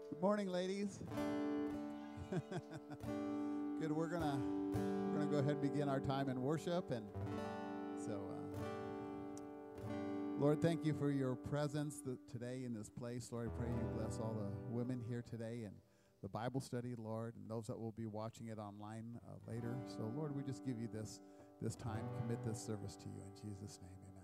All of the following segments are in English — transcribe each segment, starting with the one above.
Good morning, ladies. Good. We're gonna go ahead and begin our time in worship, and so, Lord, thank you for your presence today in this place. Lord, I pray you bless all the women here today and the Bible study, Lord, and those that will be watching it online later. So, Lord, we just give you this time, commit this service to you in Jesus' name. Amen.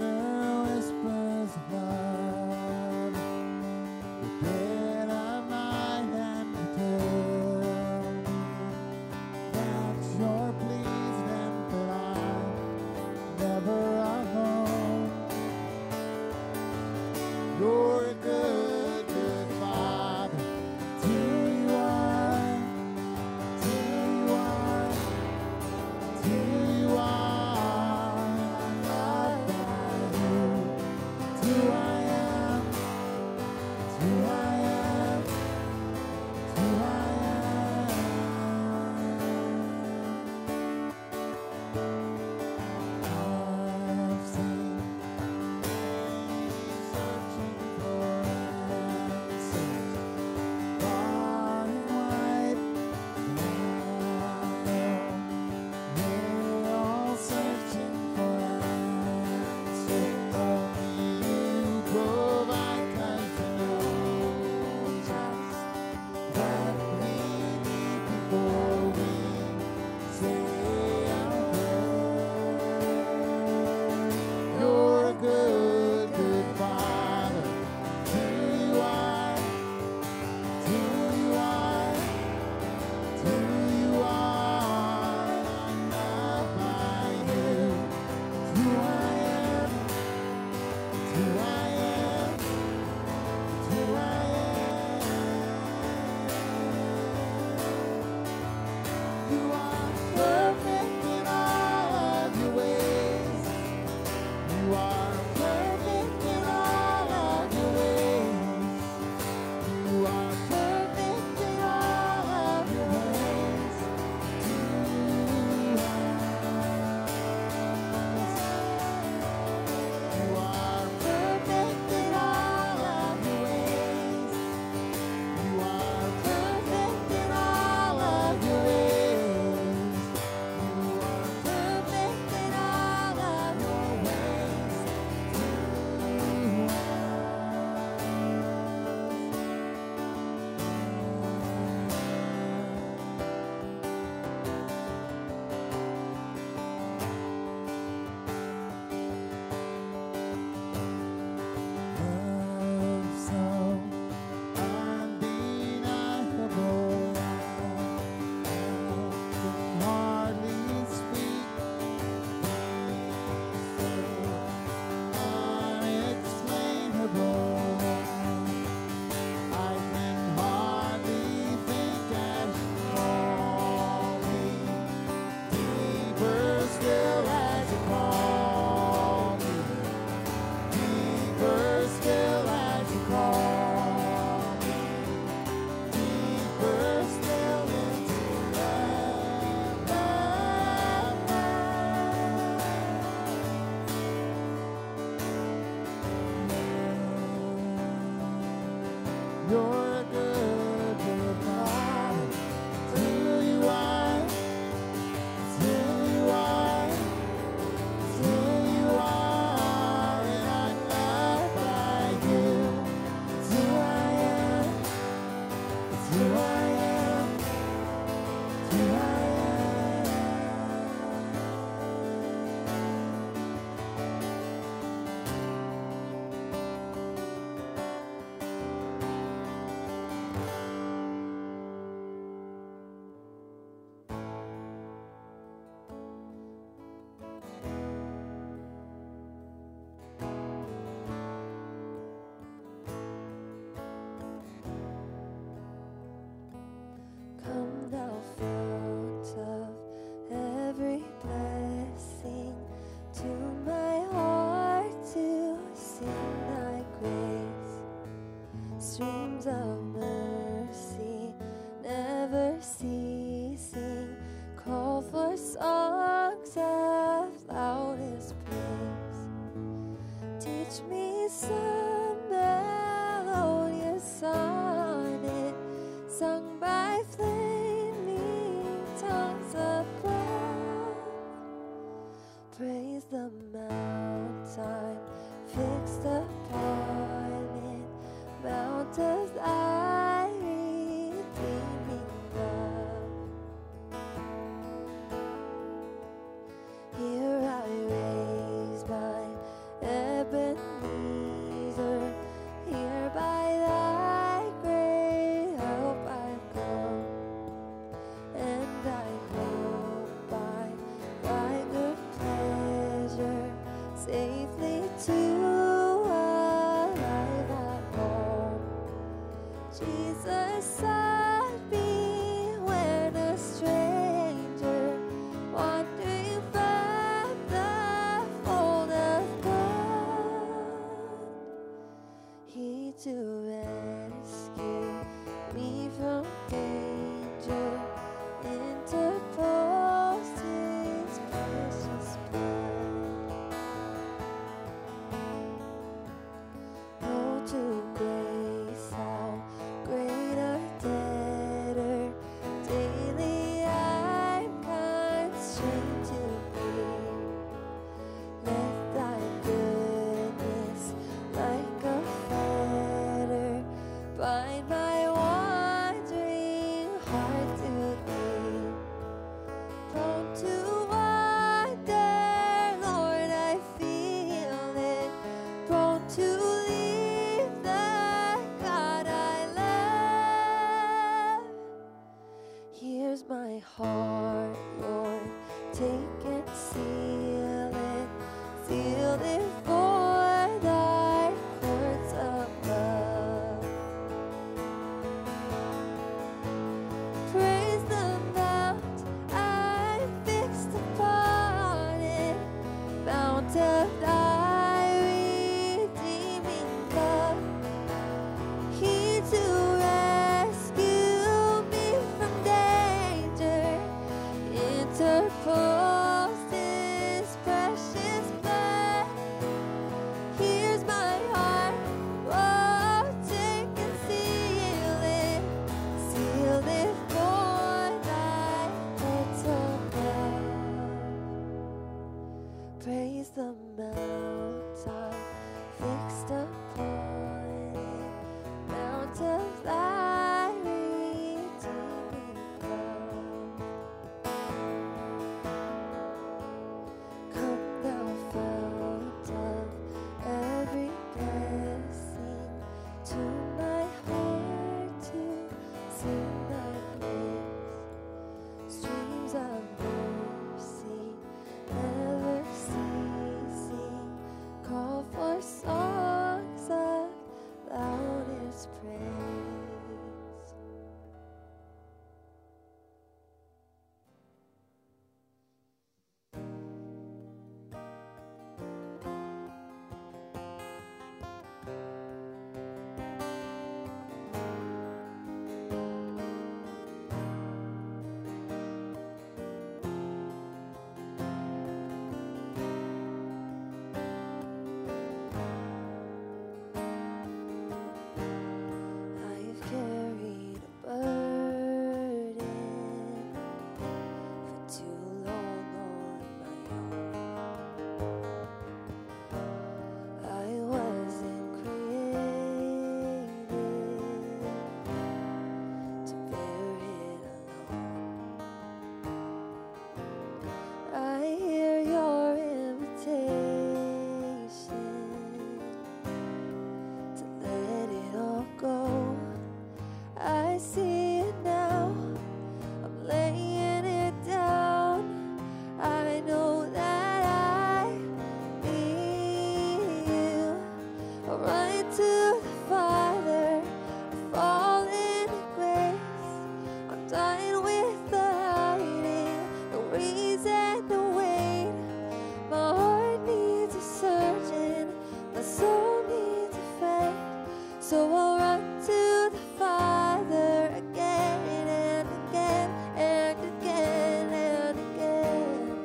Dead of my sees the mountain fixed upon it, Mount of thy redeeming love. Come thou fount of every blessing, to my heart to sing thy praise. Streams of mercy never ceasing, call for songs of loudest praise. I've carried a burden for too long on my own. I wasn't created to bear it alone. I hear your invitation to let it all go. I see it now, I'm laying it down. I know that I need you. I run to the Father, I fall into grace. I'm done with the hiding, no reason to wait. My heart needs a surgeon, my soul needs a friend. So I'll run to the Father again and again and again and again.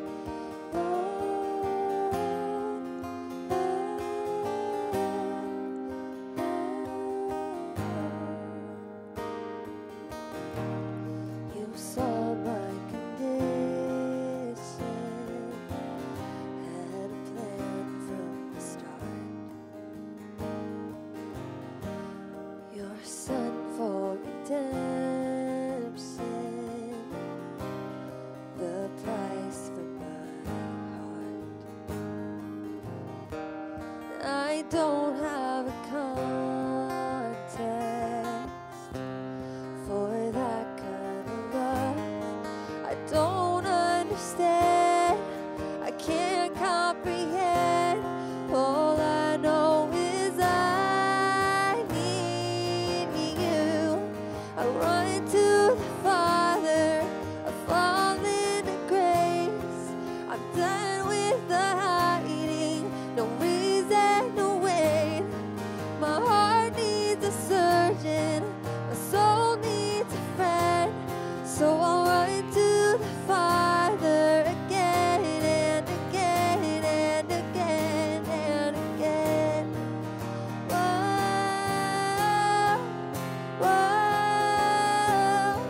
You saw my condition, had a plan from the start. Your Son for redemption, the price for my heart. I don't have a context for that kind of love. I don't understand, I can't comprehend. All I know is I need you. I run to the Father, I fall into grace. I'm done with the hiding, no reason to wait. My heart needs a surgeon, my soul needs a friend. So I'll run to the Father again and again and again and again. Whoa, whoa,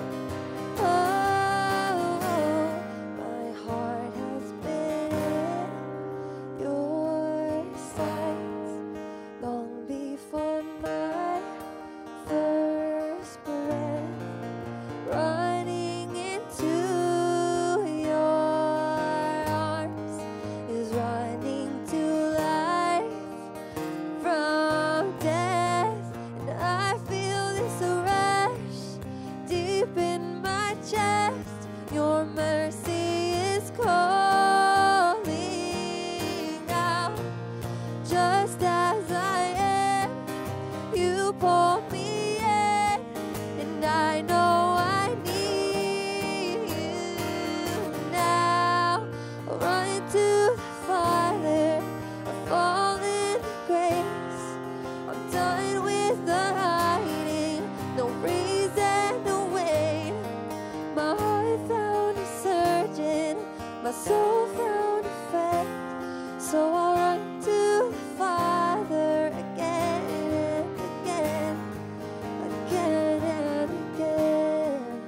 whoa. My heart has been in your sight long before my first breath. Running into your arms is running to life from death. And I feel this rush deep in my chest. Your mercy is calling out. Just as I am, you pull me in, and I know I need you now. I run to the Father, I fall into grace. I'm done with the hiding, no reason to wait. My heart found a surgeon, my soul found a friend. So I'll run to the Father again and again, again and again.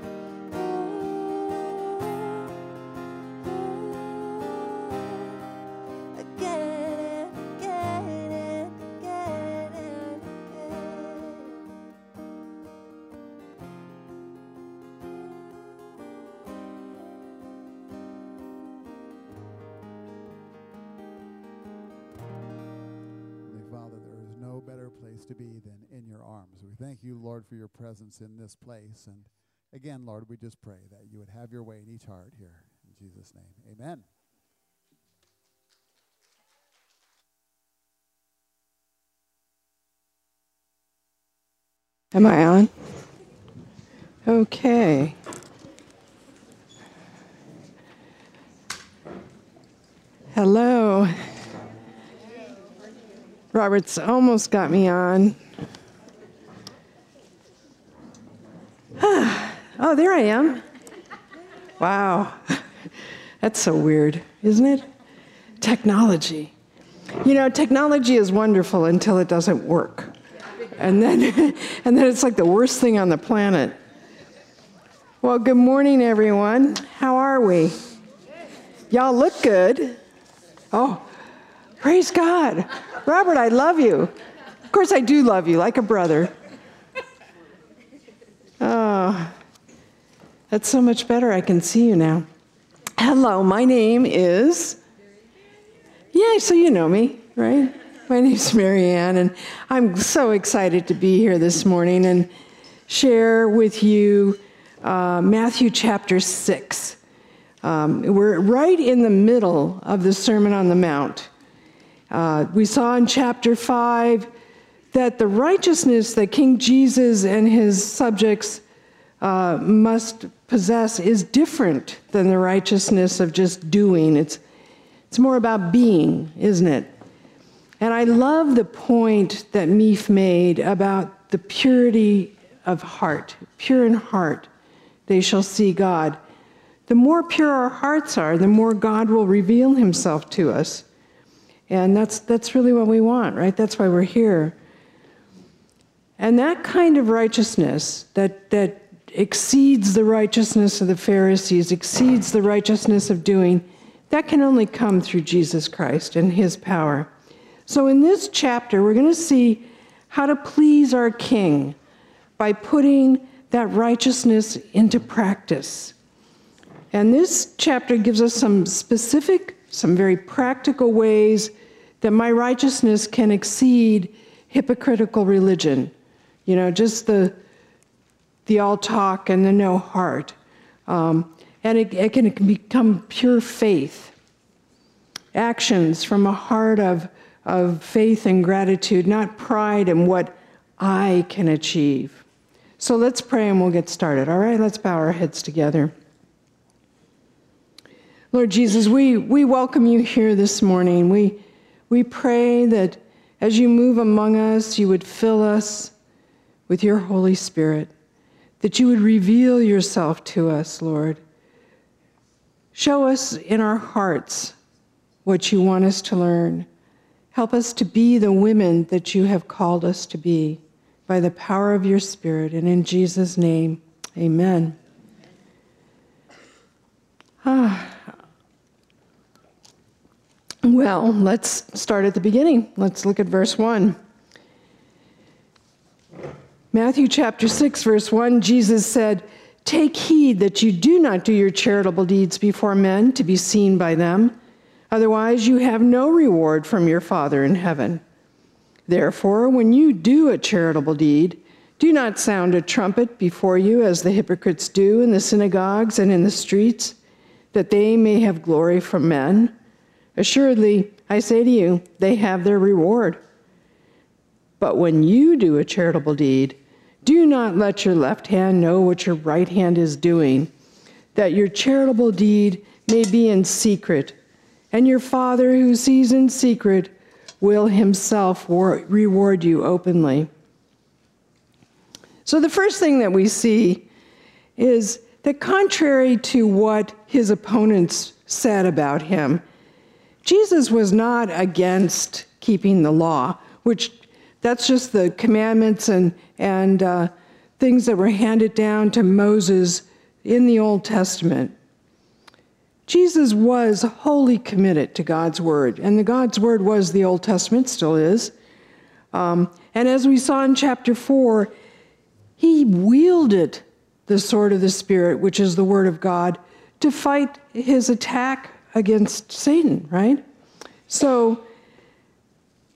Oh, oh, again place to be than in your arms. We thank you, Lord, for your presence in this place. And again, Lord, we just pray that you would have your way in each heart here. In Jesus' name, amen. Am I on? Okay. Hello. Robert's almost got me on. Oh, there I am. Wow. That's so weird, isn't it? Technology. You know, technology is wonderful until it doesn't work. And then it's like the worst thing on the planet. Well, good morning, everyone. How are we? Y'all look good. Oh, praise God. Robert, I love you. Of course, I do love you, like a brother. Oh, that's so much better. I can see you now. Hello, my name is... Yeah, so you know me, right? My name's Marianne, and I'm so excited to be here this morning and share with you Matthew chapter 6. We're right in the middle of the Sermon on the Mount. We saw in chapter 5 that the righteousness that King Jesus and his subjects must possess is different than the righteousness of just doing. It's more about being, isn't it? And I love the point that Meef made about the purity of heart. Pure in heart, they shall see God. The more pure our hearts are, the more God will reveal himself to us. And that's really what we want, right? That's why we're here. And that kind of righteousness that exceeds the righteousness of the Pharisees, exceeds the righteousness of doing, that can only come through Jesus Christ and his power. So in this chapter, we're going to see how to please our King by putting that righteousness into practice. And this chapter gives us some specific, some very practical ways that my righteousness can exceed hypocritical religion. You know, just the all talk and the no heart. And it can become pure faith. Actions from a heart of faith and gratitude, not pride in what I can achieve. So let's pray and we'll get started. All right, let's bow our heads together. Lord Jesus, we welcome you here this morning. We pray that as you move among us, you would fill us with your Holy Spirit, that you would reveal yourself to us, Lord. Show us in our hearts what you want us to learn. Help us to be the women that you have called us to be by the power of your Spirit. And in Jesus' name, amen. Well, let's start at the beginning. Let's look at verse 1. Matthew chapter 6, verse 1, Jesus said, "Take heed that you do not do your charitable deeds before men to be seen by them. Otherwise, you have no reward from your Father in heaven. Therefore, when you do a charitable deed, do not sound a trumpet before you as the hypocrites do in the synagogues and in the streets, that they may have glory from men. Assuredly, I say to you, they have their reward. But when you do a charitable deed, do not let your left hand know what your right hand is doing, that your charitable deed may be in secret, and your Father who sees in secret will himself reward you openly." So the first thing that we see is that contrary to what his opponents said about him, Jesus was not against keeping the law, which that's just the commandments and things that were handed down to Moses in the Old Testament. Jesus was wholly committed to God's word, and the God's word was the Old Testament, still is. And as we saw in chapter 4, he wielded the sword of the Spirit, which is the word of God, to fight his attack against Satan, right? So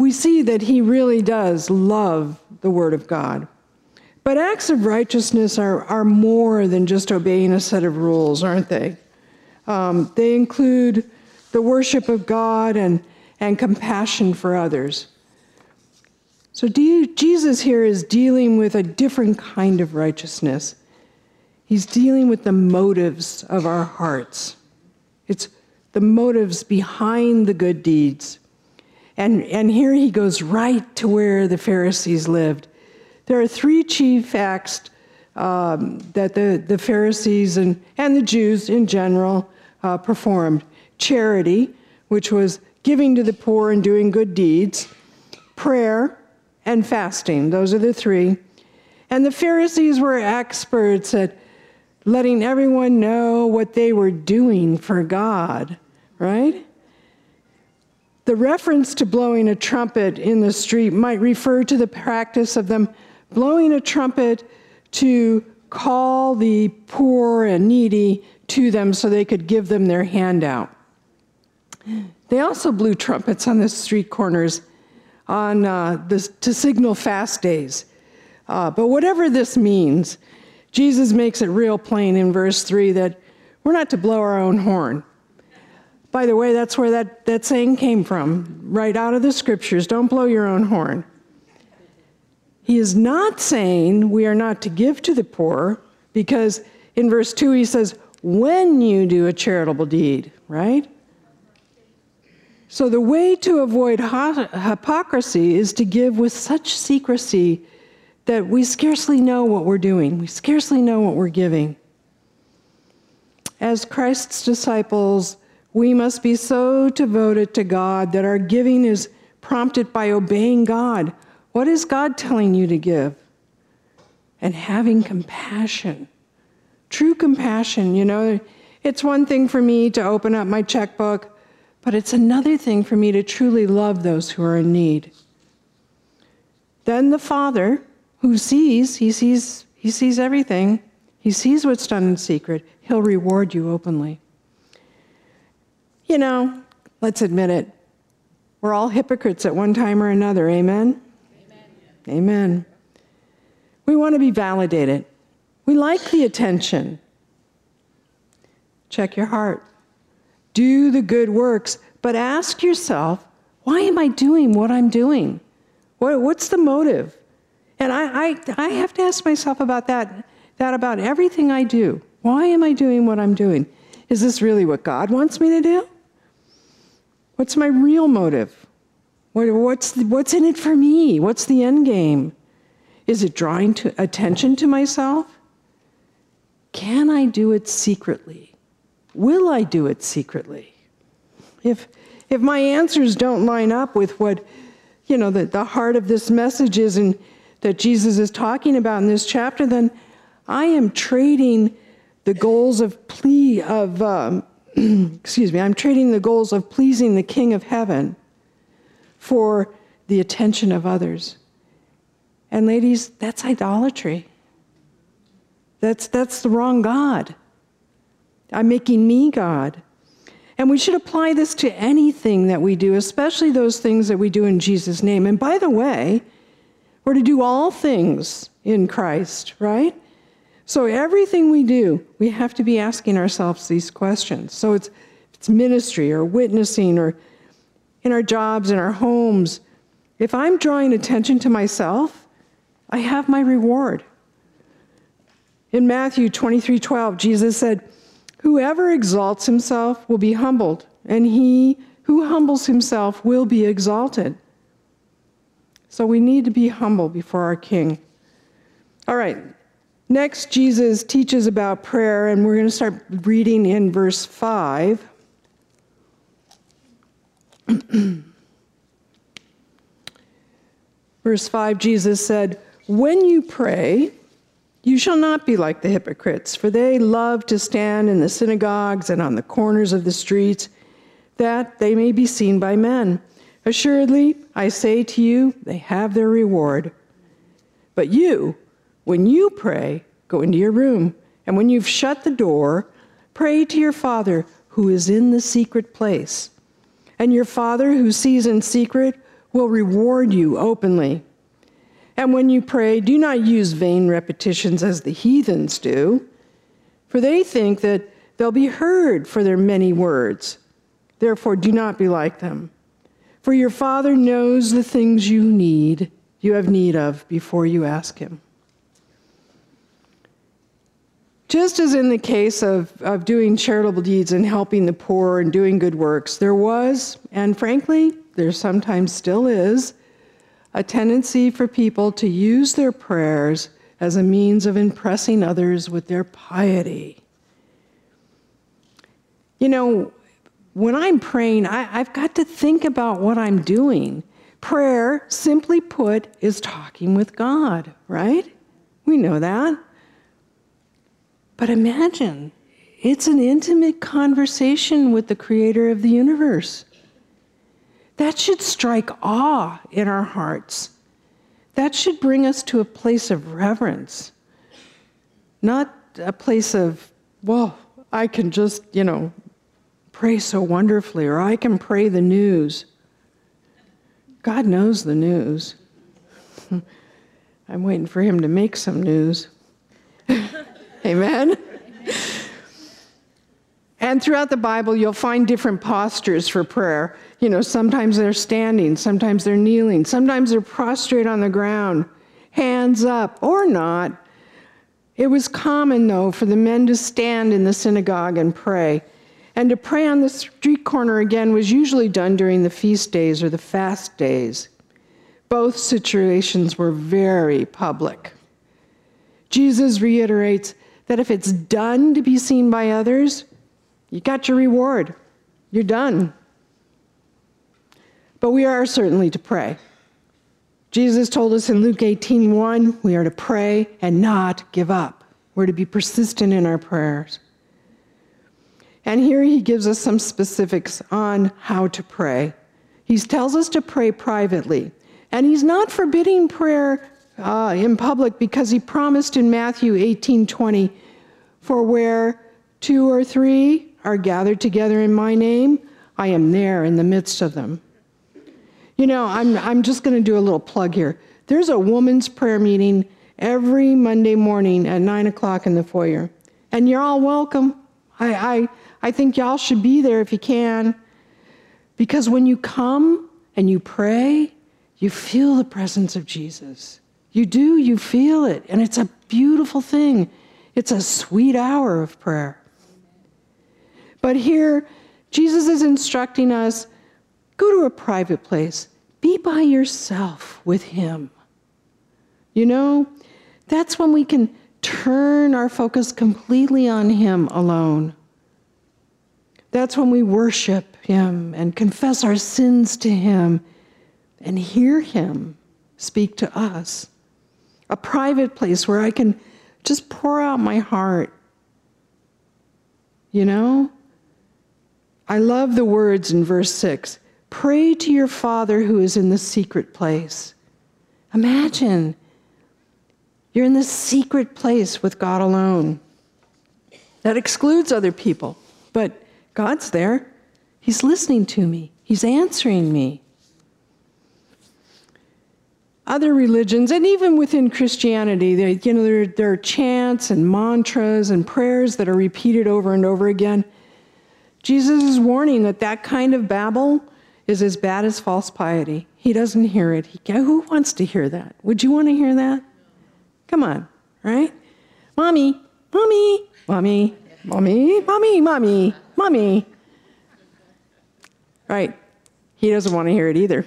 we see that he really does love the Word of God. But acts of righteousness are more than just obeying a set of rules, aren't they? They include the worship of God and compassion for others. So Jesus here is dealing with a different kind of righteousness. He's dealing with the motives of our hearts. It's the motives behind the good deeds. And here he goes right to where the Pharisees lived. There are three chief acts that the Pharisees and the Jews in general performed. Charity, which was giving to the poor and doing good deeds. Prayer and fasting. Those are the three. And the Pharisees were experts at letting everyone know what they were doing for God, right? The reference to blowing a trumpet in the street might refer to the practice of them blowing a trumpet to call the poor and needy to them so they could give them their handout. They also blew trumpets on the street corners to signal fast days. But whatever this means, Jesus makes it real plain in verse 3 that we're not to blow our own horn. By the way, that's where that saying came from, right out of the scriptures. Don't blow your own horn. He is not saying we are not to give to the poor, because in verse 2 he says, when you do a charitable deed, right? So the way to avoid hypocrisy is to give with such secrecy that we scarcely know what we're doing. We scarcely know what we're giving. As Christ's disciples, we must be so devoted to God that our giving is prompted by obeying God. What is God telling you to give? And having compassion. True compassion, it's one thing for me to open up my checkbook, but it's another thing for me to truly love those who are in need. Then the Father, who sees everything, he sees what's done in secret, he'll reward you openly. Let's admit it, we're all hypocrites at one time or another, amen? Amen. Amen. We want to be validated. We like the attention. Check your heart. Do the good works, but ask yourself, why am I doing what I'm doing? What's the motive? And I have to ask myself about that about everything I do. Why am I doing what I'm doing? Is this really what God wants me to do? What's my real motive? What's in it for me? What's the end game? Is it drawing attention to myself? Can I do it secretly? Will I do it secretly? If my answers don't line up with what, the heart of this message is and that Jesus is talking about in this chapter, then I am trading the goals of I'm trading the goals of pleasing the King of Heaven for the attention of others. And ladies, that's idolatry. That's the wrong God. I'm making me God. And we should apply this to anything that we do, especially those things that we do in Jesus' name. And by the way, we're to do all things in Christ, right? So everything we do, we have to be asking ourselves these questions. So it's ministry or witnessing or in our jobs, in our homes. If I'm drawing attention to myself, I have my reward. In Matthew 23:12, Jesus said, "Whoever exalts himself will be humbled, and he who humbles himself will be exalted." So we need to be humble before our King. All right, next Jesus teaches about prayer, and we're going to start reading in verse 5. Verse 5, Jesus said, "When you pray, you shall not be like the hypocrites, for they love to stand in the synagogues and on the corners of the streets, that they may be seen by men. Assuredly, I say to you, they have their reward. But you, when you pray, go into your room, and when you've shut the door, pray to your Father who is in the secret place. And your Father who sees in secret will reward you openly. And when you pray, do not use vain repetitions as the heathens do, for they think that they'll be heard for their many words. Therefore, do not be like them. For your Father knows the things you have need of before you ask him. Just as in the case of doing charitable deeds and helping the poor and doing good works, there was, and frankly, there sometimes still is, a tendency for people to use their prayers as a means of impressing others with their piety. You know, when I'm praying, I've got to think about what I'm doing. Prayer, simply put, is talking with God, right? We know that. But imagine, it's an intimate conversation with the creator of the universe. That should strike awe in our hearts. That should bring us to a place of reverence, not a place of, well, I can just, pray so wonderfully, or I can pray the news. God knows the news. I'm waiting for him to make some news. Amen? And throughout the Bible, you'll find different postures for prayer. Sometimes they're standing, sometimes they're kneeling, sometimes they're prostrate on the ground, hands up or not. It was common, though, for the men to stand in the synagogue and pray. And to pray on the street corner again was usually done during the feast days or the fast days. Both situations were very public. Jesus reiterates that if it's done to be seen by others, you got your reward. You're done. But we are certainly to pray. Jesus told us in Luke 18:1, we are to pray and not give up. We're to be persistent in our prayers. And here he gives us some specifics on how to pray. He tells us to pray privately. And he's not forbidding prayer in public, because he promised in Matthew 18:20, for where 2 or 3 are gathered together in my name, I am there in the midst of them. I'm just going to do a little plug here. There's a woman's prayer meeting every Monday morning at 9 o'clock in the foyer. And you're all welcome. I think y'all should be there if you can. Because when you come and you pray, you feel the presence of Jesus. You do, you feel it. And it's a beautiful thing. It's a sweet hour of prayer. But here, Jesus is instructing us, go to a private place. Be by yourself with him. That's when we can turn our focus completely on him alone. That's when we worship him and confess our sins to him and hear him speak to us. A private place where I can just pour out my heart. I love the words in verse 6. Pray to your Father who is in the secret place. Imagine you're in the secret place with God alone. That excludes other people, but God's there. He's listening to me. He's answering me. Other religions, and even within Christianity, there are chants and mantras and prayers that are repeated over and over again. Jesus is warning that kind of babble is as bad as false piety. He doesn't hear it. Who wants to hear that? Would you want to hear that? Come on, right? Mommy, mommy, mommy, mommy, mommy, mommy, mommy. Right. He doesn't want to hear it either.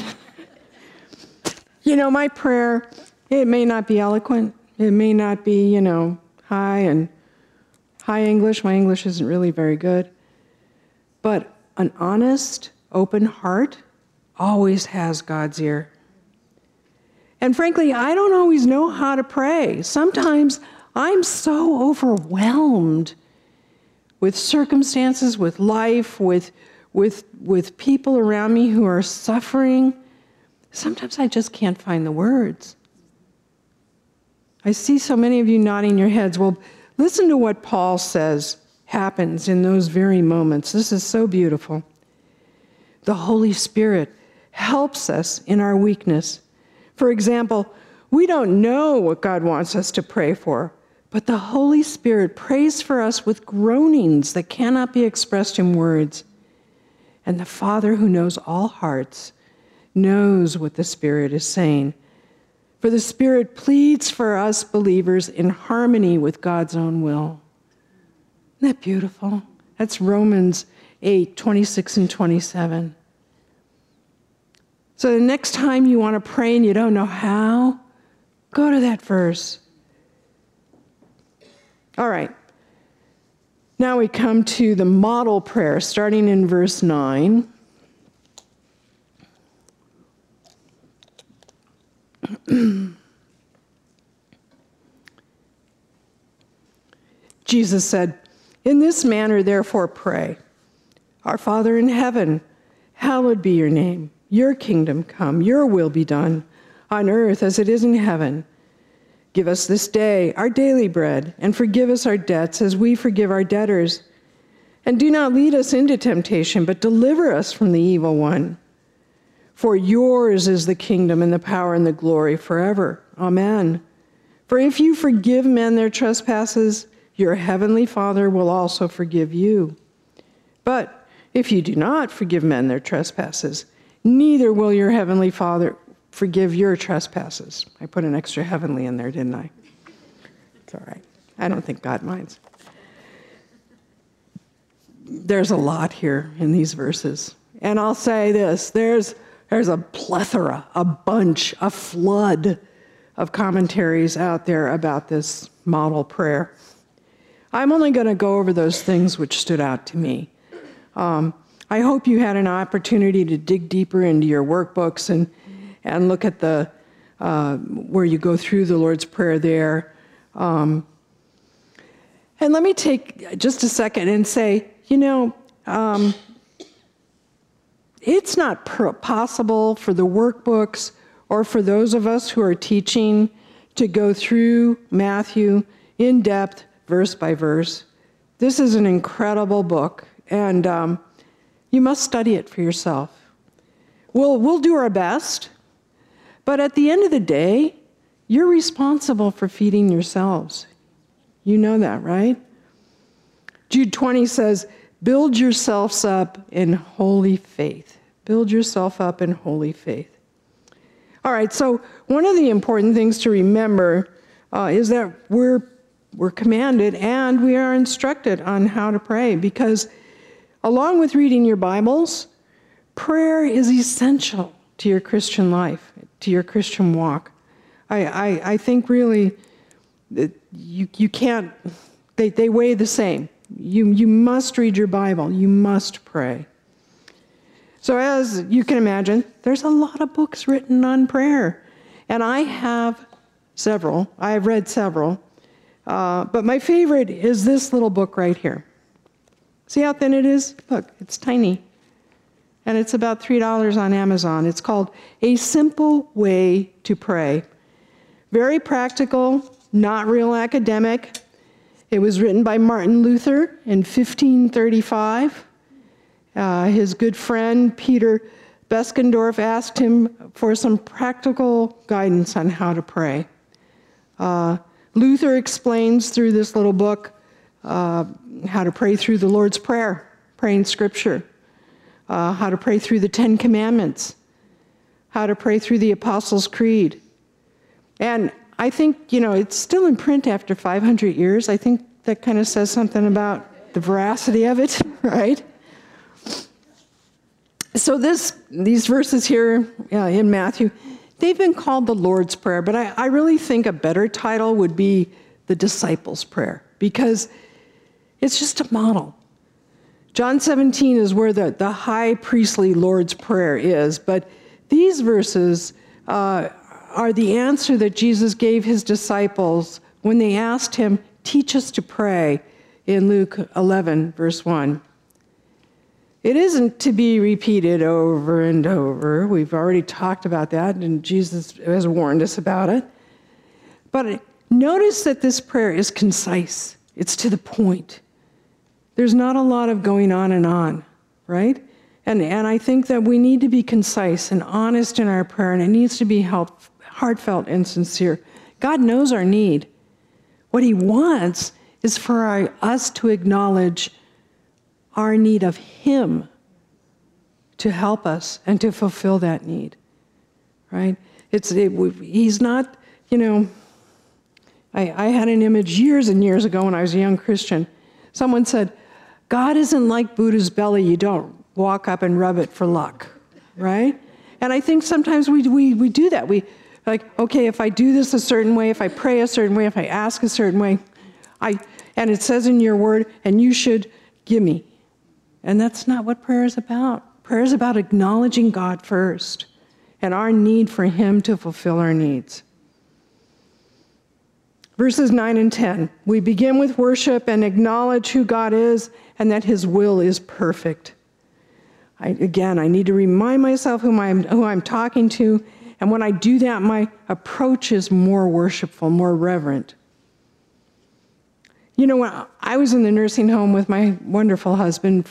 My prayer, it may not be eloquent. It may not be, high English. My English isn't really very good. But an honest, open heart always has God's ear. And frankly, I don't always know how to pray. Sometimes I'm so overwhelmed with circumstances, with life, with people around me who are suffering. Sometimes I just can't find the words. I see so many of you nodding your heads. Well, listen to what Paul says happens in those very moments. This is so beautiful. The Holy Spirit helps us in our weakness. For example, we don't know what God wants us to pray for, but the Holy Spirit prays for us with groanings that cannot be expressed in words. And the Father who knows all hearts knows what the Spirit is saying. For the Spirit pleads for us believers in harmony with God's own will. Isn't that beautiful? That's Romans 8, 26 and 27. So the next time you want to pray and you don't know how, go to that verse. All right. Now we come to the model prayer, starting in verse 9. Jesus said, "In this manner, therefore, pray. Our Father in heaven, hallowed be your name. Your kingdom come, your will be done, on earth as it is in heaven. Give us this day our daily bread, and forgive us our debts as we forgive our debtors. And do not lead us into temptation, but deliver us from the evil one. For yours is the kingdom and the power and the glory forever. Amen. For if you forgive men their trespasses, your heavenly Father will also forgive you. But if you do not forgive men their trespasses, neither will your heavenly Father forgive your trespasses." I put an extra heavenly in there, didn't I? It's all right. I don't think God minds. There's a lot here in these verses. And I'll say this, there's a plethora, a bunch, a flood of commentaries out there about this model prayer. I'm only going to go over those things which stood out to me. I hope you had an opportunity to dig deeper into your workbooks and look at the where you go through the Lord's Prayer there. And let me take just a second and say, it's not possible for the workbooks or for those of us who are teaching to go through Matthew in depth, verse by verse. This is an incredible book, and you must study it for yourself. We'll do our best, but at the end of the day, you're responsible for feeding yourselves. You know that, right? Jude 20 says, "Build yourselves up in holy faith." Build yourself up in holy faith. All right, so one of the important things to remember is that we're commanded and we are instructed on how to pray, because along with reading your Bibles, prayer is essential to your Christian life, to your Christian walk. I think really that you can't, they weigh the same. You must read your Bible. You must pray. So as you can imagine, there's a lot of books written on prayer. And I have several. I have read several. But my favorite is this little book right here. See how thin it is? Look, it's tiny. And it's about $3 on Amazon. It's called A Simple Way to Pray. Very practical, not real academic. It was written by Martin Luther in 1535. His good friend, Peter Beskendorf, asked him for some practical guidance on how to pray. Luther explains through this little book how to pray through the Lord's Prayer, praying Scripture, how to pray through the Ten Commandments, how to pray through the Apostles' Creed. And I think, it's still in print after 500 years. I think that kind of says something about the veracity of it, right? So these verses here in Matthew, they've been called the Lord's Prayer, but I really think a better title would be the Disciples' Prayer, because it's just a model. John 17 is where the high priestly Lord's Prayer is, but these verses are the answer that Jesus gave his disciples when they asked him, "Teach us to pray," in Luke 11, verse 1. It isn't to be repeated over and over. We've already talked about that, and Jesus has warned us about it. But notice that this prayer is concise. It's to the point. There's not a lot of going on and on, right? And I think that we need to be concise and honest in our prayer, and it needs to be heartfelt and sincere. God knows our need. What he wants is for us to acknowledge our need of him to help us and to fulfill that need, right? He's not, I had an image years and years ago when I was a young Christian. Someone said, God isn't like Buddha's belly. You don't walk up and rub it for luck, right? And I think sometimes we do that. We like, okay, if I do this a certain way, if I pray a certain way, if I ask a certain way, and it says in your word, and you should give me. And that's not what prayer is about. Prayer is about acknowledging God first and our need for him to fulfill our needs. Verses 9 and 10, we begin with worship and acknowledge who God is and that his will is perfect. I need to remind myself who I'm talking to, and when I do that, my approach is more worshipful, more reverent. When I was in the nursing home with my wonderful husband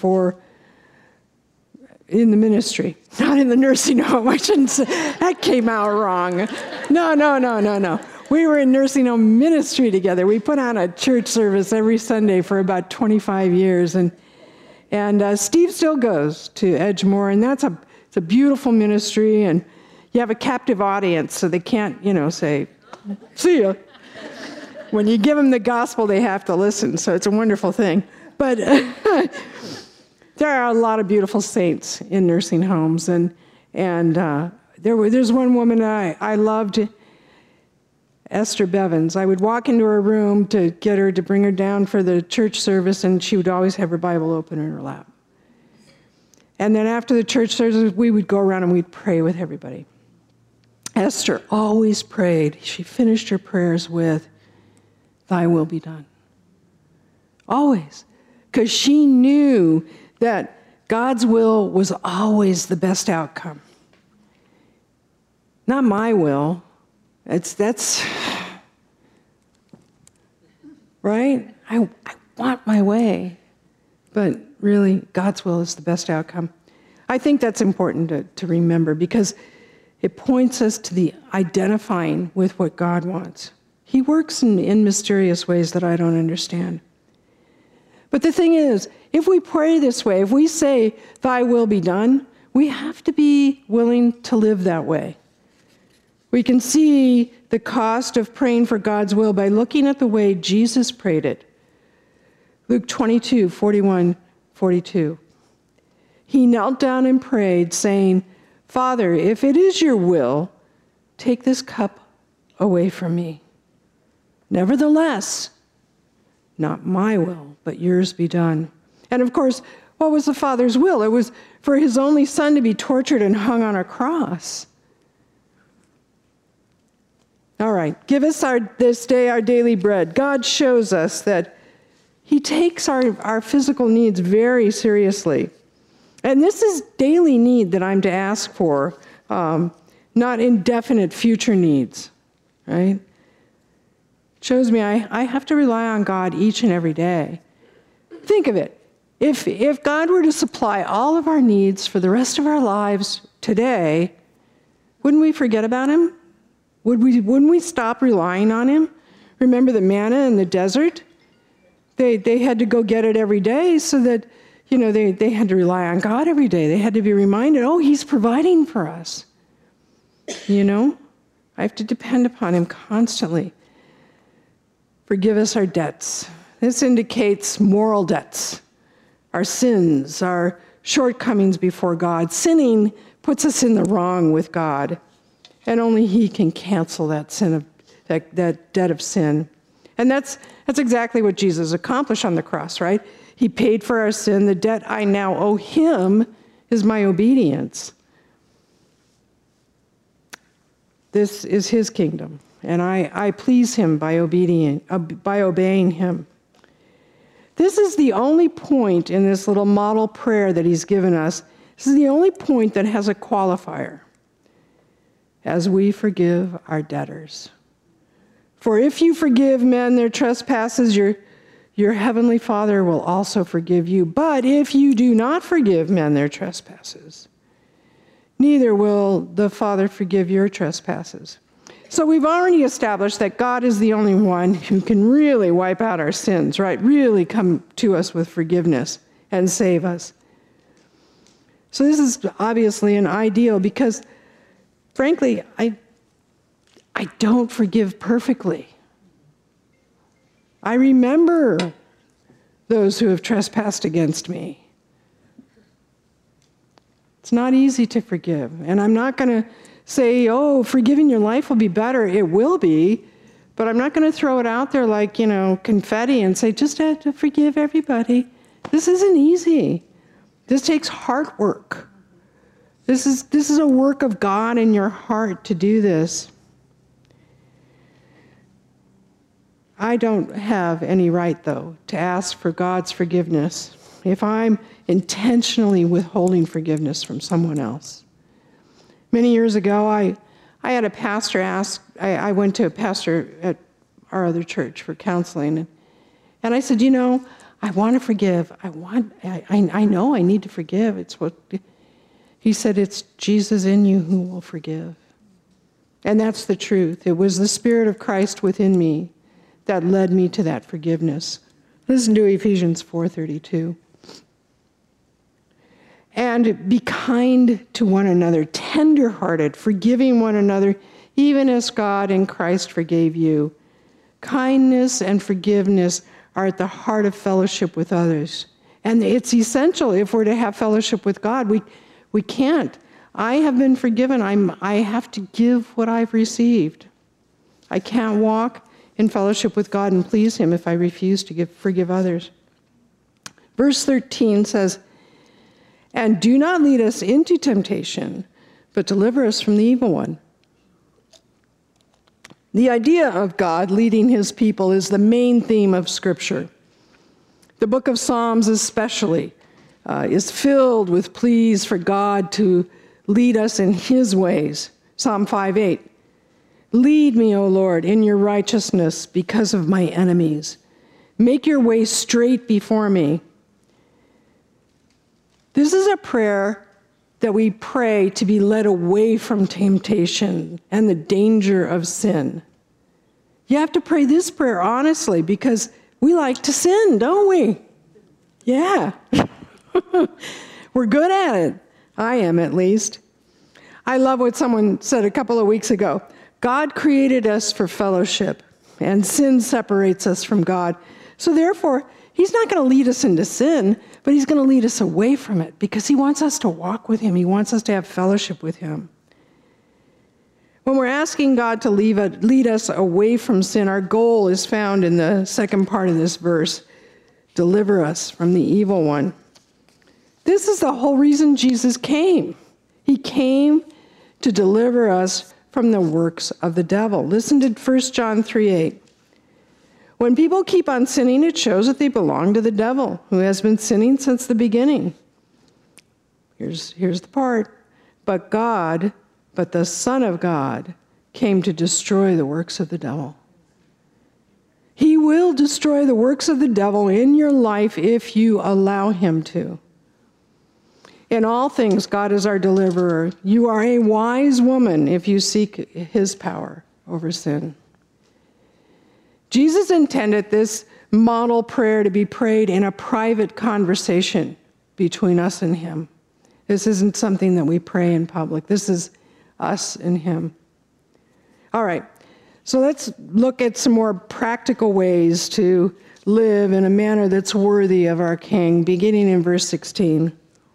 in the ministry, not in the nursing home. I shouldn't say, that came out wrong. No. We were in nursing home ministry together. We put on a church service every Sunday for about 25 years, and Steve still goes to Edgemoor, and it's a beautiful ministry, and you have a captive audience, so they can't, say, see ya. When you give them the gospel, they have to listen, so it's a wonderful thing. But there are a lot of beautiful saints in nursing homes, and there's one woman I loved, Esther Bevins. I would walk into her room to get her to bring her down for the church service, and she would always have her Bible open in her lap. And then after the church service, we would go around and we'd pray with everybody. Esther always prayed. She finished her prayers with, "Thy will be done." Always. Because she knew that God's will was always the best outcome. Not my will. That's right? I want my way. But really, God's will is the best outcome. I think that's important to remember because it points us to the identifying with what God wants. He works in mysterious ways that I don't understand. But the thing is, if we pray this way, if we say, "Thy will be done," we have to be willing to live that way. We can see the cost of praying for God's will by looking at the way Jesus prayed it. Luke 22, 41, 42. He knelt down and prayed, saying, "Father, if it is your will, take this cup away from me. Nevertheless, not my will, but yours be done." And of course, what was the Father's will? It was for his only Son to be tortured and hung on a cross. All right, give us this day our daily bread. God shows us that he takes our physical needs very seriously. And this is daily need that I'm to ask for, not indefinite future needs, right? Shows me I have to rely on God each and every day. Think of it. If God were to supply all of our needs for the rest of our lives today, wouldn't we forget about him? Wouldn't we stop relying on him? Remember the manna in the desert? They had to go get it every day so that, they had to rely on God every day. They had to be reminded, he's providing for us. I have to depend upon him constantly. Forgive us our debts. This indicates moral debts, our sins, our shortcomings before God. Sinning puts us in the wrong with God, and only he can cancel that sin that debt of sin. And that's exactly what Jesus accomplished on the cross, right? He paid for our sin. The debt I now owe him is my obedience. This is his kingdom, and I please him by obeying him. This is the only point in this little model prayer that he's given us. This is the only point that has a qualifier. As we forgive our debtors. For if you forgive men their trespasses, your your heavenly Father will also forgive you. But if you do not forgive men their trespasses, neither will the Father forgive your trespasses. So we've already established that God is the only one who can really wipe out our sins, right? Really come to us with forgiveness and save us. So this is obviously an ideal because, frankly, I don't forgive perfectly. I remember those who have trespassed against me. It's not easy to forgive. And I'm not going to say, oh, forgiving your life will be better. It will be. But I'm not going to throw it out there like, confetti and say, just have to forgive everybody. This isn't easy. This takes hard work. This is a work of God in your heart to do this. I don't have any right, though, to ask for God's forgiveness if I'm intentionally withholding forgiveness from someone else. Many years ago, I had a pastor ask, I went to a pastor at our other church for counseling, and I said, I want to forgive. I know I need to forgive. It's what he said, it's Jesus in you who will forgive. And that's the truth. It was the Spirit of Christ within me that led me to that forgiveness. Listen to Ephesians 4:32. And be kind to one another, tender-hearted, forgiving one another, even as God in Christ forgave you. Kindness and forgiveness are at the heart of fellowship with others. And it's essential if we're to have fellowship with God. We can't. I have been forgiven. I have to give what I've received. I can't walk in fellowship with God and please Him if I refuse to forgive others. Verse 13 says, and do not lead us into temptation, but deliver us from the evil one. The idea of God leading His people is the main theme of Scripture. The book of Psalms especially is filled with pleas for God to lead us in His ways. Psalm 5:8. Lead me, O Lord, in your righteousness because of my enemies. Make your way straight before me. This is a prayer that we pray to be led away from temptation and the danger of sin. You have to pray this prayer honestly because we like to sin, don't we? Yeah. We're good at it. I am, at least. I love what someone said a couple of weeks ago. God created us for fellowship, and sin separates us from God. So therefore, He's not going to lead us into sin, but He's going to lead us away from it because He wants us to walk with Him. He wants us to have fellowship with Him. When we're asking God to lead us away from sin, our goal is found in the second part of this verse. Deliver us from the evil one. This is the whole reason Jesus came. He came to deliver us from the works of the devil. Listen to 1 John 3:8. When people keep on sinning, it shows that they belong to the devil, who has been sinning since the beginning. Here's the part. But the Son of God came to destroy the works of the devil. He will destroy the works of the devil in your life if you allow Him to. In all things, God is our deliverer. You are a wise woman if you seek His power over sin. Jesus intended this model prayer to be prayed in a private conversation between us and Him. This isn't something that we pray in public. This is us and Him. All right, so let's look at some more practical ways to live in a manner that's worthy of our King, beginning in verse 16.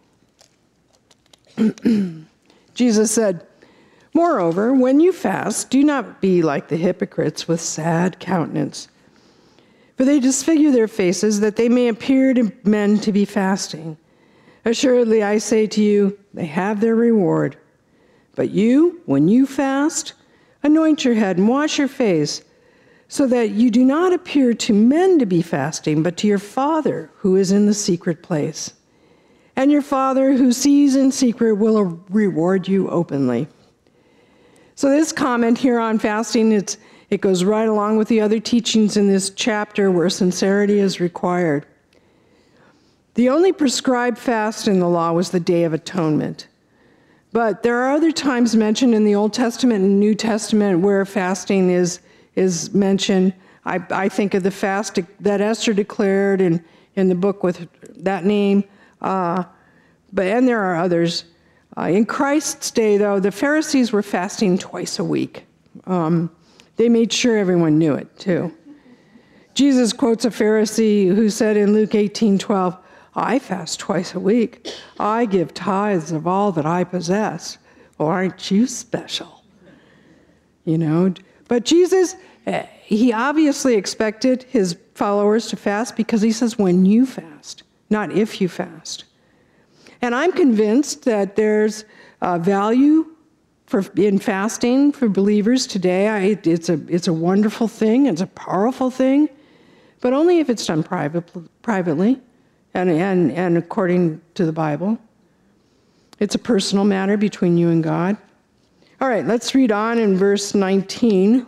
Jesus said, moreover, when you fast, do not be like the hypocrites with sad countenance, for they disfigure their faces that they may appear to men to be fasting. Assuredly, I say to you, they have their reward. But you, when you fast, anoint your head and wash your face, so that you do not appear to men to be fasting, but to your Father who is in the secret place. And your Father who sees in secret will reward you openly. So this comment here on fasting, It goes right along with the other teachings in this chapter where sincerity is required. The only prescribed fast in the law was the Day of Atonement. But there are other times mentioned in the Old Testament and New Testament where fasting is mentioned. I think of the fast that Esther declared in the book with that name. And there are others. In Christ's day, though, the Pharisees were fasting twice a week. They made sure everyone knew it, too. Jesus quotes a Pharisee who said in Luke 18:12, I fast twice a week. I give tithes of all that I possess. Well, aren't you special? You know, but Jesus, he obviously expected his followers to fast because he says when you fast, not if you fast. And I'm convinced that there's value in fasting for believers today. It's a wonderful thing. It's a powerful thing, but only if it's done privately and according to the Bible. It's a personal matter between you and God. All right, let's read on in verse 19.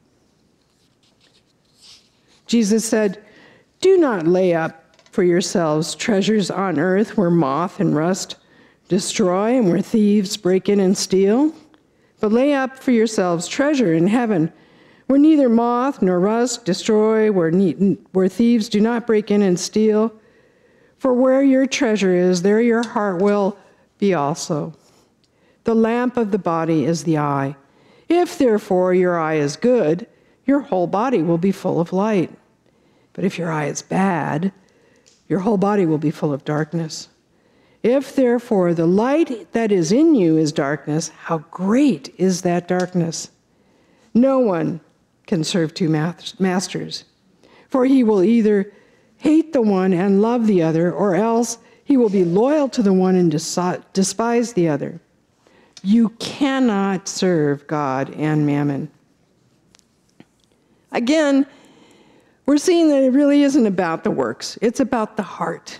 Jesus said, do not lay up for yourselves treasures on earth where moth and rust destroy and where thieves break in and steal. But lay up for yourselves treasure in heaven where neither moth nor rust destroy, where thieves do not break in and steal. For where your treasure is, there your heart will be also. The lamp of the body is the eye. If therefore your eye is good, your whole body will be full of light. But if your eye is bad, your whole body will be full of darkness. If therefore the light that is in you is darkness, how great is that darkness? No one can serve two masters, for he will either hate the one and love the other, or else he will be loyal to the one and despise the other. You cannot serve God and mammon. Again, we're seeing that it really isn't about the works. It's about the heart.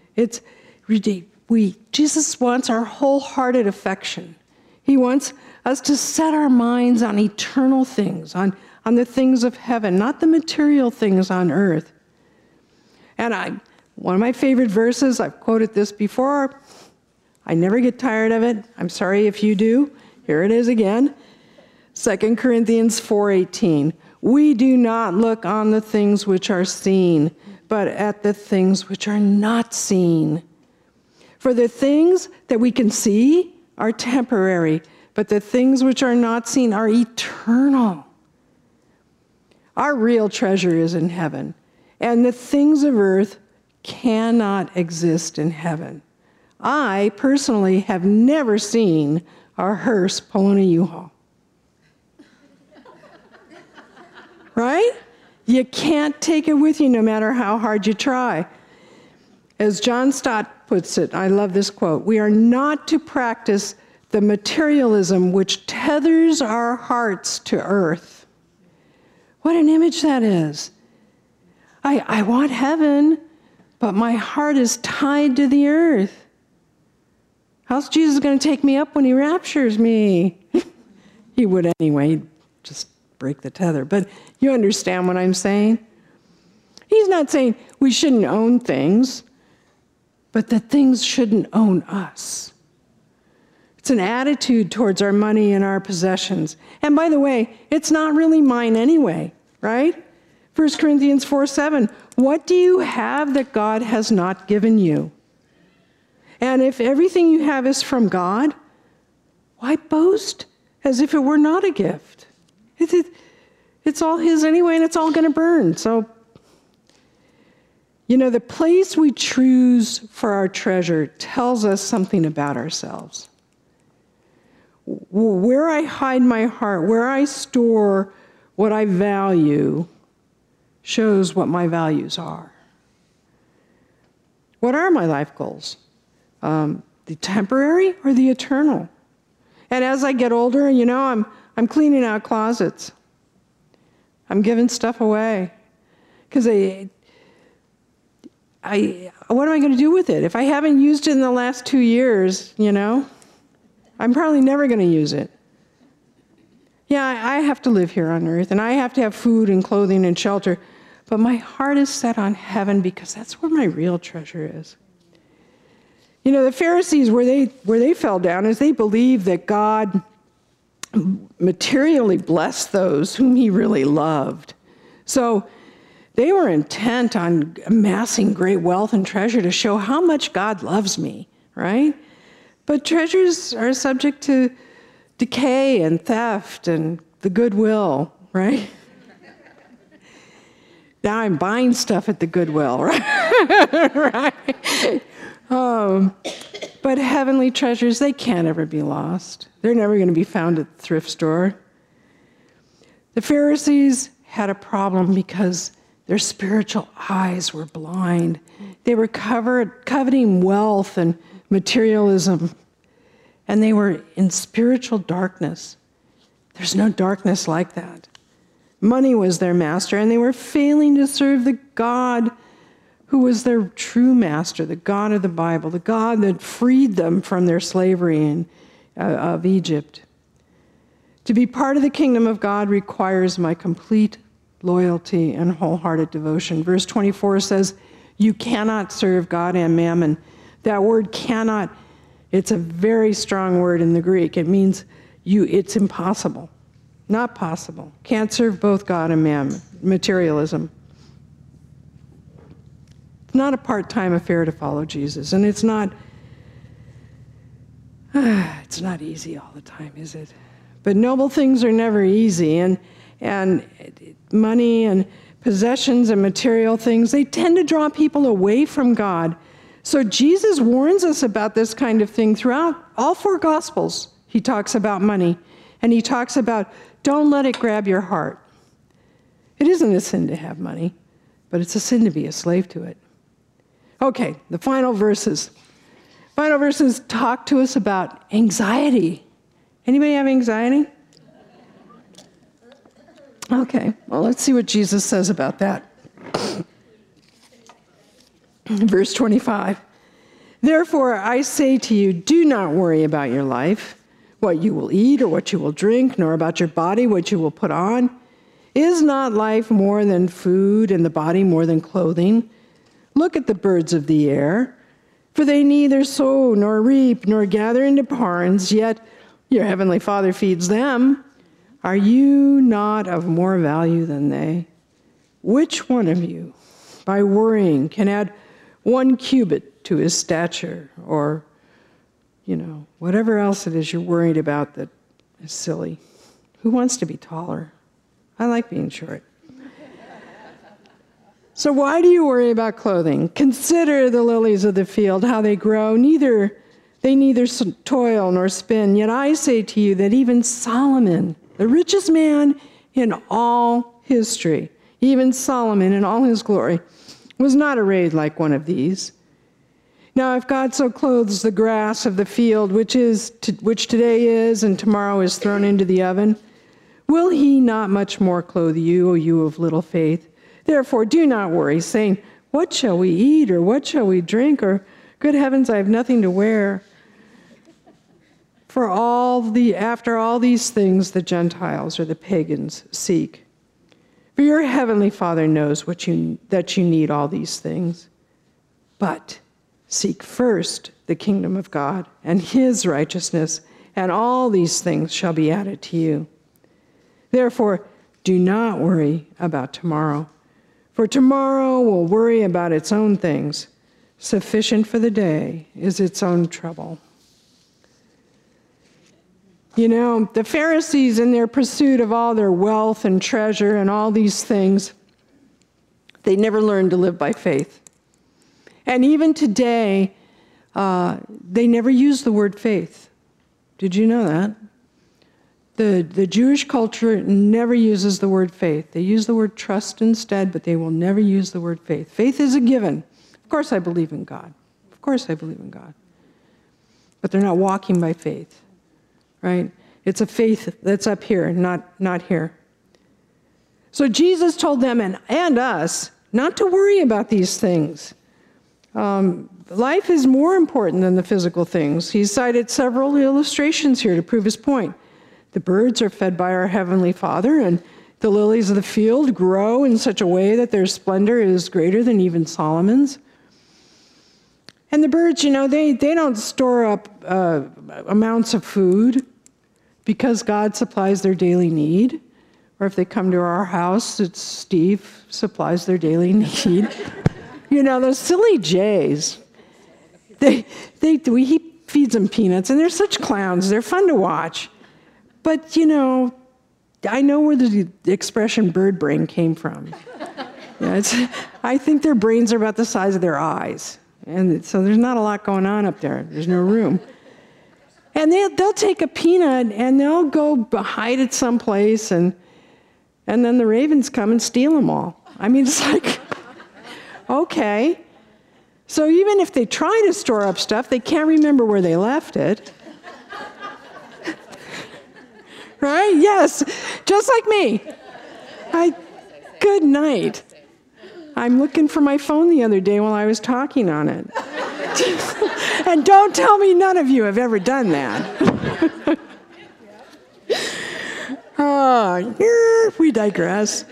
Jesus wants our wholehearted affection. He wants us to set our minds on eternal things, on the things of heaven, not the material things on earth. And one of my favorite verses, I've quoted this before. I never get tired of it. I'm sorry if you do. Here it is again. 2 Corinthians 4:18. We do not look on the things which are seen, but at the things which are not seen. For the things that we can see are temporary, but the things which are not seen are eternal. Our real treasure is in heaven, and the things of earth cannot exist in heaven. I personally have never seen a hearse pulling a U-Haul. Right? You can't take it with you no matter how hard you try. As John Stott puts it, I love this quote, we are not to practice the materialism which tethers our hearts to earth. What an image that is. I want heaven, but my heart is tied to the earth. How's Jesus going to take me up when he raptures me? He would anyway, just break the tether. But you understand what I'm saying? He's not saying we shouldn't own things, but that things shouldn't own us. It's an attitude towards our money and our possessions. And by the way, it's not really mine anyway, right? 1 Corinthians 4:7, what do you have that God has not given you? And if everything you have is from God, why boast as if it were not a gift? It's all his anyway, and it's all going to burn. So, you know, the place we choose for our treasure tells us something about ourselves. Where I hide my heart, where I store what I value, shows what my values are. What are my life goals? The temporary or the eternal? And as I get older, you know, I'm cleaning out closets. I'm giving stuff away. Because what am I going to do with it? If I haven't used it in the last 2 years, you know, I'm probably never going to use it. Yeah, I have to live here on earth, and I have to have food and clothing and shelter, but my heart is set on heaven because that's where my real treasure is. You know, the Pharisees, where they fell down is they believed that God materially blessed those whom he really loved. So they were intent on amassing great wealth and treasure to show how much God loves me, right? But treasures are subject to decay and theft and the goodwill, right? Now I'm buying stuff at the Goodwill, right? Right? But heavenly treasures, they can't ever be lost. They're never going to be found at the thrift store. The Pharisees had a problem because their spiritual eyes were blind. They were coveting wealth and materialism, and they were in spiritual darkness. There's no darkness like that. Money was their master, and they were failing to serve the God who was their true master, the God of the Bible, the God that freed them from their slavery of Egypt. To be part of the kingdom of God requires my complete loyalty and wholehearted devotion. Verse 24 says, you cannot serve God and mammon. That word cannot, it's a very strong word in the Greek. It means it's impossible, not possible. Can't serve both God and mammon, materialism. It's not a part-time affair to follow Jesus, and it's not easy all the time, is it? But noble things are never easy, and money and possessions and material things, they tend to draw people away from God. So Jesus warns us about this kind of thing throughout all four Gospels. He talks about money, and he talks about don't let it grab your heart. It isn't a sin to have money, but it's a sin to be a slave to it. Okay, the final verses. Final verses talk to us about anxiety. Anybody have anxiety? Okay, well, let's see what Jesus says about that. Verse 25. Therefore, I say to you, do not worry about your life, what you will eat or what you will drink, nor about your body, what you will put on. Is not life more than food, and the body more than clothing? Look at the birds of the air, for they neither sow nor reap nor gather into barns, yet your heavenly Father feeds them. Are you not of more value than they? Which one of you, by worrying, can add 1 cubit to his stature, or, whatever else it is you're worried about that is silly? Who wants to be taller? I like being short. So why do you worry about clothing? Consider the lilies of the field, how they grow. They neither toil nor spin. Yet I say to you that even Solomon, the richest man in all history, even Solomon in all his glory, was not arrayed like one of these. Now, if God so clothes the grass of the field, which today is and tomorrow is thrown into the oven, will he not much more clothe you, O you of little faith? Therefore, do not worry, saying, what shall we eat, or what shall we drink, or, good heavens, I have nothing to wear. For after all these things the Gentiles or the pagans seek. For your heavenly Father knows that you need all these things. But seek first the kingdom of God and his righteousness, and all these things shall be added to you. Therefore, do not worry about tomorrow, for tomorrow will worry about its own things. Sufficient for the day is its own trouble. The Pharisees, in their pursuit of all their wealth and treasure and all these things, they never learned to live by faith. And even today, they never use the word faith. Did you know that? The Jewish culture never uses the word faith. They use the word trust instead, but they will never use the word faith. Faith is a given. Of course I believe in God. Of course I believe in God. But they're not walking by faith, right? It's a faith that's up here, not here. So Jesus told them and us not to worry about these things. Life is more important than the physical things. He cited several illustrations here to prove his point. The birds are fed by our Heavenly Father, and the lilies of the field grow in such a way that their splendor is greater than even Solomon's. And the birds, they don't store up amounts of food because God supplies their daily need. Or if they come to our house, it's Steve supplies their daily need. Those silly jays, he feeds them peanuts, and they're such clowns. They're fun to watch. But, I know where the expression bird brain came from. I think their brains are about the size of their eyes. And so there's not a lot going on up there. There's no room. And they'll take a peanut, and they'll go hide it someplace, and then the ravens come and steal them all. I mean, it's like, okay. So even if they try to store up stuff, they can't remember where they left it. Right? Yes, just like me. Good night. I'm looking for my phone the other day while I was talking on it. And don't tell me none of you have ever done that. We digress.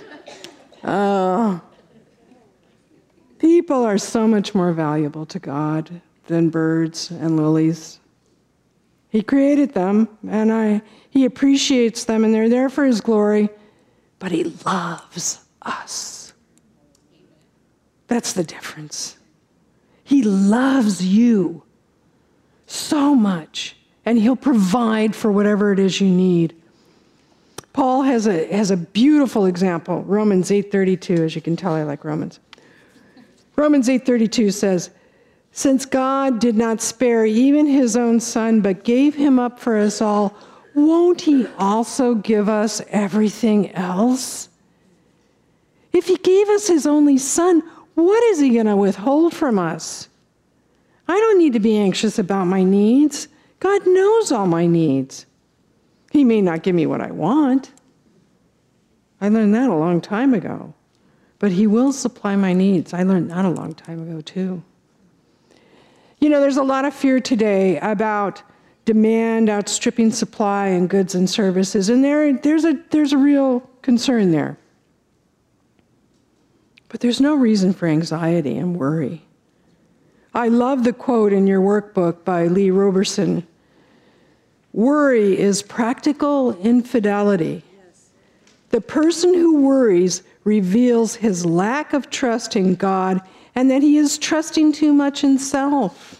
People are so much more valuable to God than birds and lilies. He created them, and He appreciates them, and they're there for His glory, but He loves us. That's the difference. He loves you so much, and He'll provide for whatever it is you need. Paul has a beautiful example, Romans 8:32. As you can tell, I like Romans. Romans 8:32 says, "Since God did not spare even His own Son, but gave Him up for us all, won't He also give us everything else? If He gave us His only Son, what is He going to withhold from us? I don't need to be anxious about my needs. God knows all my needs. He may not give me what I want. I learned that a long time ago. But He will supply my needs. I learned that a long time ago, too." There's a lot of fear today about demand outstripping supply in goods and services, and there's a real concern there. But there's no reason for anxiety and worry. I love the quote in your workbook by Lee Roberson. "Worry is practical infidelity. The person who worries reveals his lack of trust in God and that he is trusting too much in self."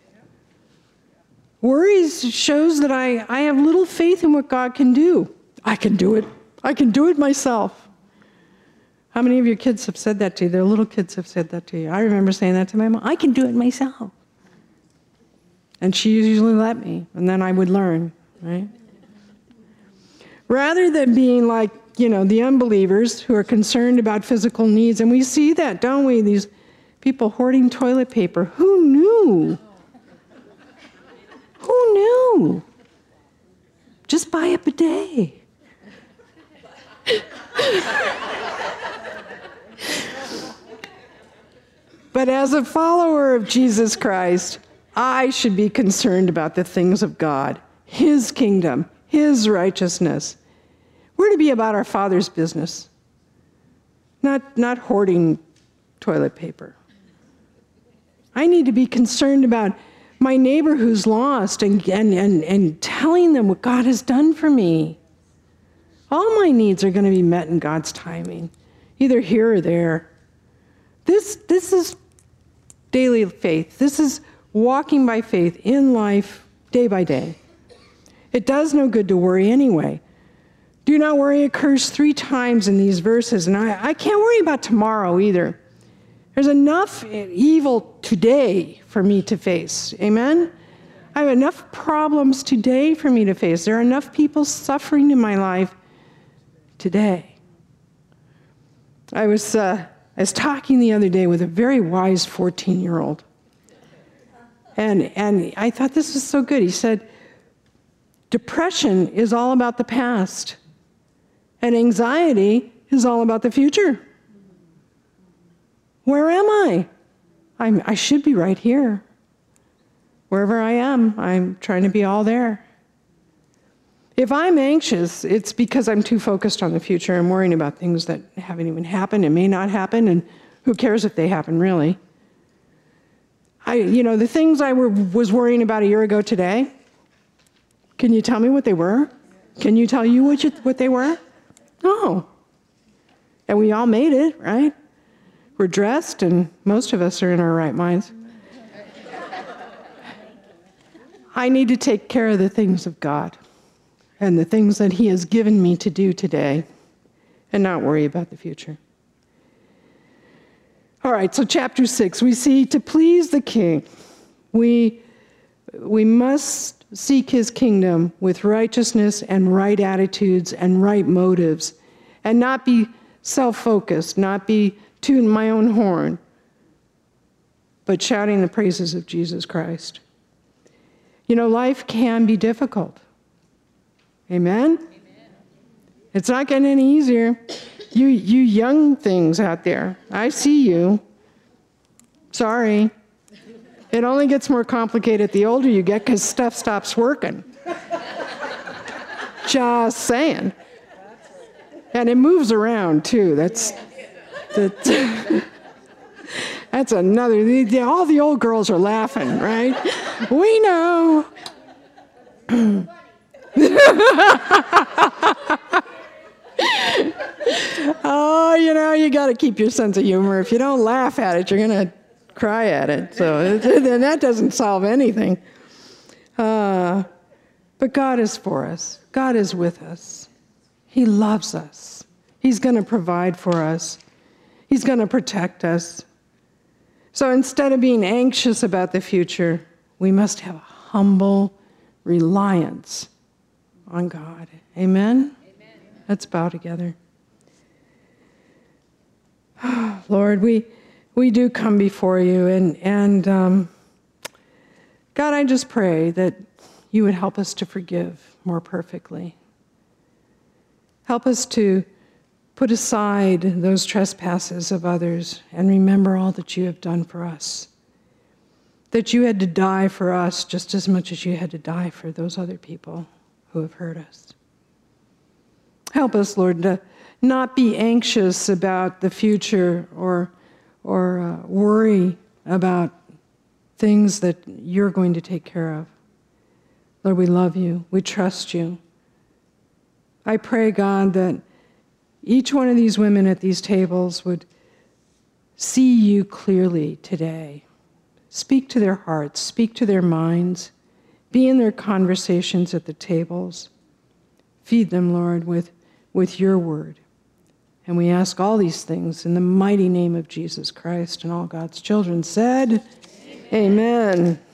Worry shows that I have little faith in what God can do. I can do it. I can do it myself. How many of your kids have said that to you? Their little kids have said that to you. I remember saying that to my mom. I can do it myself. And she usually let me, and then I would learn, right? Rather than being like, the unbelievers who are concerned about physical needs, and we see that, don't we? These people hoarding toilet paper. Who knew? Who knew? Just buy a bidet. But as a follower of Jesus Christ, I should be concerned about the things of God, His kingdom, His righteousness. We're to be about our Father's business, not hoarding toilet paper. I need to be concerned about my neighbor who's lost and telling them what God has done for me. All my needs are going to be met in God's timing, either here or there. This is daily faith. This is walking by faith in life day by day. It does no good to worry anyway. Do not worry occurs 3 times in these verses, and I can't worry about tomorrow either. There's enough evil today for me to face. Amen? I have enough problems today for me to face. There are enough people suffering in my life today. I was talking the other day with a very wise 14-year-old. And I thought this was so good. He said, depression is all about the past, and anxiety is all about the future. Where am I? I should be right here. Wherever I am, I'm trying to be all there. If I'm anxious, it's because I'm too focused on the future and worrying about things that haven't even happened and may not happen, and who cares if they happen, really? The things I was worrying about a year ago today, can you tell me what they were? Can you tell you what they were? No. And we all made it, right? We're dressed, and most of us are in our right minds. I need to take care of the things of God and the things that He has given me to do today and not worry about the future. All right, so chapter 6, we see to please the King, we must seek His kingdom with righteousness and right attitudes and right motives, and not be self-focused, not be tooting my own horn, but shouting the praises of Jesus Christ. Life can be difficult. Amen? Amen. It's not getting any easier. You young things out there, I see you. Sorry. It only gets more complicated the older you get because stuff stops working. Just saying. And it moves around, too. That's another. All the old girls are laughing, right? We know. Oh, you got to keep your sense of humor. If you don't laugh at it, you're going to cry at it. So then that doesn't solve anything. But God is for us. God is with us. He loves us. He's going to provide for us. He's going to protect us. So instead of being anxious about the future, we must have a humble reliance on God. Amen? Amen. Let's bow together. Lord, we do come before you, and God, I just pray that you would help us to forgive more perfectly. Help us to put aside those trespasses of others and remember all that you have done for us. That you had to die for us just as much as you had to die for those other people who have hurt us. Help us, Lord, to not be anxious about the future or worry about things that you're going to take care of. Lord, we love you. We trust you. I pray, God, that each one of these women at these tables would see you clearly today. Speak to their hearts, speak to their minds, be in their conversations at the tables. Feed them, Lord, with your word. And we ask all these things in the mighty name of Jesus Christ, and all God's children said, Amen. Amen.